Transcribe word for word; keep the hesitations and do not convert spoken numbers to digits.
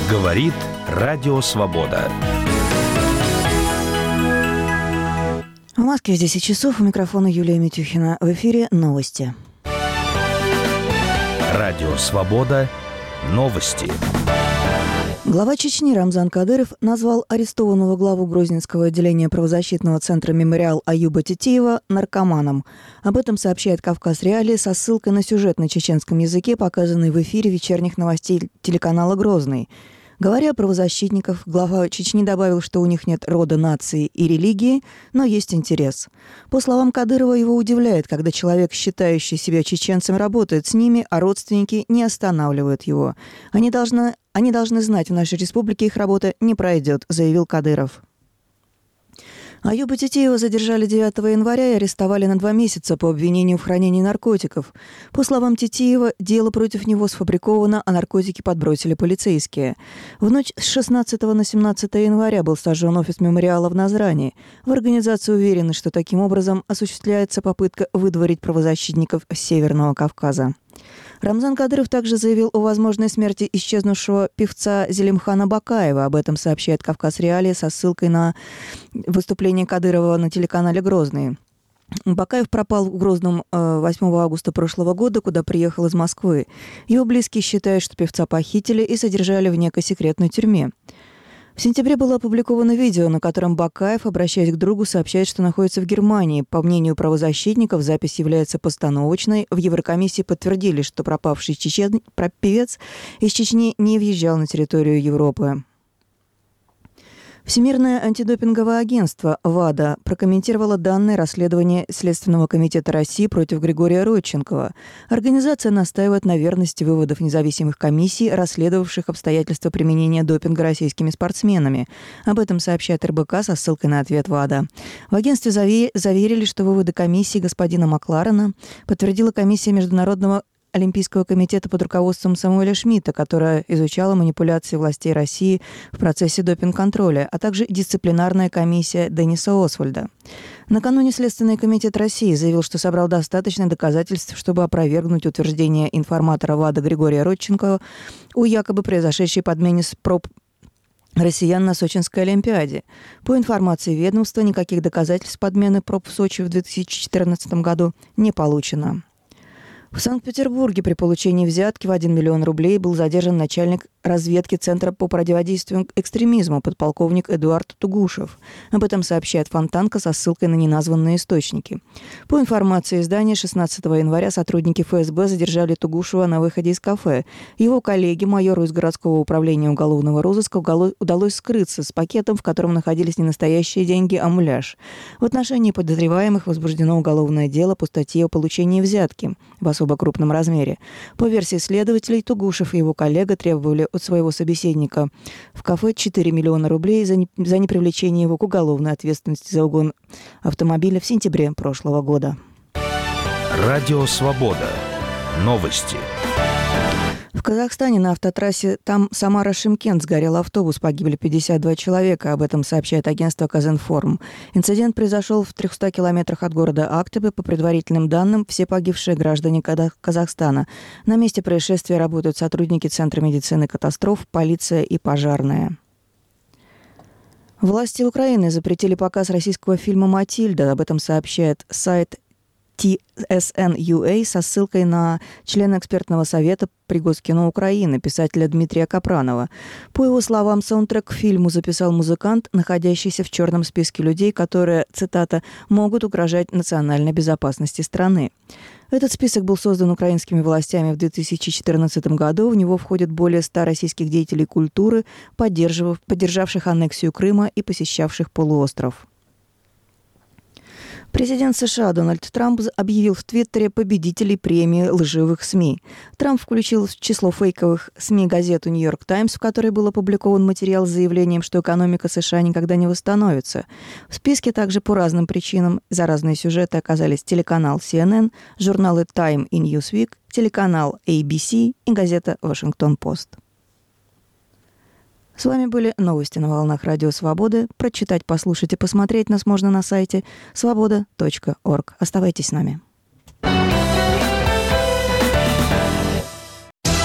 Говорит Радио Свобода. В Москве десять часов. У микрофона Юлия Митюхина. В эфире новости. Радио Свобода. Новости. Глава Чечни Рамзан Кадыров назвал арестованного главу Грозненского отделения правозащитного центра «Мемориал» Аюба Титиева наркоманом. Об этом сообщает «Кавказ Реалии» со ссылкой на сюжет на чеченском языке, показанный в эфире вечерних новостей телеканала «Грозный». Говоря о правозащитниках, глава Чечни добавил, что у них нет рода, нации и религии, но есть интерес. По словам Кадырова, его удивляет, когда человек, считающий себя чеченцем, работает с ними, а родственники не останавливают его. Они должны, они должны знать, в нашей республике их работа не пройдет, заявил Кадыров. Аюба Титиева задержали девятого января и арестовали на два месяца по обвинению в хранении наркотиков. По словам Титиева, дело против него сфабриковано, а наркотики подбросили полицейские. В ночь с шестнадцатого на семнадцатое января был сожжен офис «Мемориала» в Назрани. В организации уверены, что таким образом осуществляется попытка выдворить правозащитников с Северного Кавказа. Рамзан Кадыров также заявил о возможной смерти исчезнувшего певца Зелимхана Бакаева. Об этом сообщает «Кавказ Реалии» со ссылкой на выступление Кадырова на телеканале «Грозный». Бакаев пропал в Грозном восьмого августа прошлого года, куда приехал из Москвы. Его близкие считают, что певца похитили и содержали в некой секретной тюрьме. В сентябре было опубликовано видео, на котором Бакаев, обращаясь к другу, сообщает, что находится в Германии. По мнению правозащитников, запись является постановочной. В Еврокомиссии подтвердили, что пропавший чечен... певец из Чечни не въезжал на территорию Европы. Всемирное антидопинговое агентство ВАДА прокомментировало данные расследования Следственного комитета России против Григория Родченкова. Организация настаивает на верности выводов независимых комиссий, расследовавших обстоятельства применения допинга российскими спортсменами. Об этом сообщает эр бэ ка со ссылкой на ответ ВАДА. В агентстве заверили, что выводы комиссии господина Макларена подтвердила комиссия Международного Олимпийского комитета под руководством Самуэля Шмидта, которая изучала манипуляции властей России в процессе допинг-контроля, а также дисциплинарная комиссия Денниса Освальда. Накануне Следственный комитет России заявил, что собрал достаточно доказательств, чтобы опровергнуть утверждение информатора ВАДА Григория Родченкова о якобы произошедшей подмене проб россиян на Сочинской Олимпиаде. По информации ведомства, никаких доказательств подмены проб в Сочи в две тысячи четырнадцатом году не получено. В Санкт-Петербурге при получении взятки в один миллион рублей был задержан начальник разведки Центра по противодействию экстремизму подполковник Эдуард Тугушев. Об этом сообщает Фонтанка со ссылкой на неназванные источники. По информации издания, шестнадцатого января сотрудники эф эс бэ задержали Тугушева на выходе из кафе. Его коллеге, майору из городского управления уголовного розыска, удалось скрыться с пакетом, в котором находились не настоящие деньги, а муляж. В отношении подозреваемых возбуждено уголовное дело по статье о получении взятки в особо крупном размере. По версии следователей, Тугушев и его коллега требовали от своего собеседника в кафе четыре миллиона рублей за, не, за непривлечение его к уголовной ответственности за угон автомобиля в сентябре прошлого года. Радио Свобода. Новости. В Казахстане на автотрассе там Самара-Шымкент сгорел автобус, погибли пятьдесят два человека. Об этом сообщает агентство Казинформ. Инцидент произошел в трехстах километрах от города Актыбы. По предварительным данным, все погибшие граждане Казахстана. На месте происшествия работают сотрудники Центра медицины катастроф, полиция и пожарная. Власти Украины запретили показ российского фильма «Матильда». Об этом сообщает сайт ти эс эн ю эй со ссылкой на члена экспертного совета при Госкино Украины, писателя Дмитрия Капранова. По его словам, саундтрек к фильму записал музыкант, находящийся в черном списке людей, которые, цитата, «могут угрожать национальной безопасности страны». Этот список был создан украинскими властями в две тысячи четырнадцатом году. В него входят более ста российских деятелей культуры, поддержавших аннексию Крыма и посещавших полуостров. Президент США Дональд Трамп объявил в Твиттере победителей премии лживых СМИ. Трамп включил в число фейковых СМИ газету «Нью-Йорк Таймс», в которой был опубликован материал с заявлением, что экономика США никогда не восстановится. В списке также по разным причинам за разные сюжеты оказались телеканал си эн эн, журналы Time и Newsweek, телеканал эй би си и газета «Вашингтон-Пост». С вами были новости на волнах Радио Свободы. Прочитать, послушать и посмотреть нас можно на сайте свобода точка орг. Оставайтесь с нами.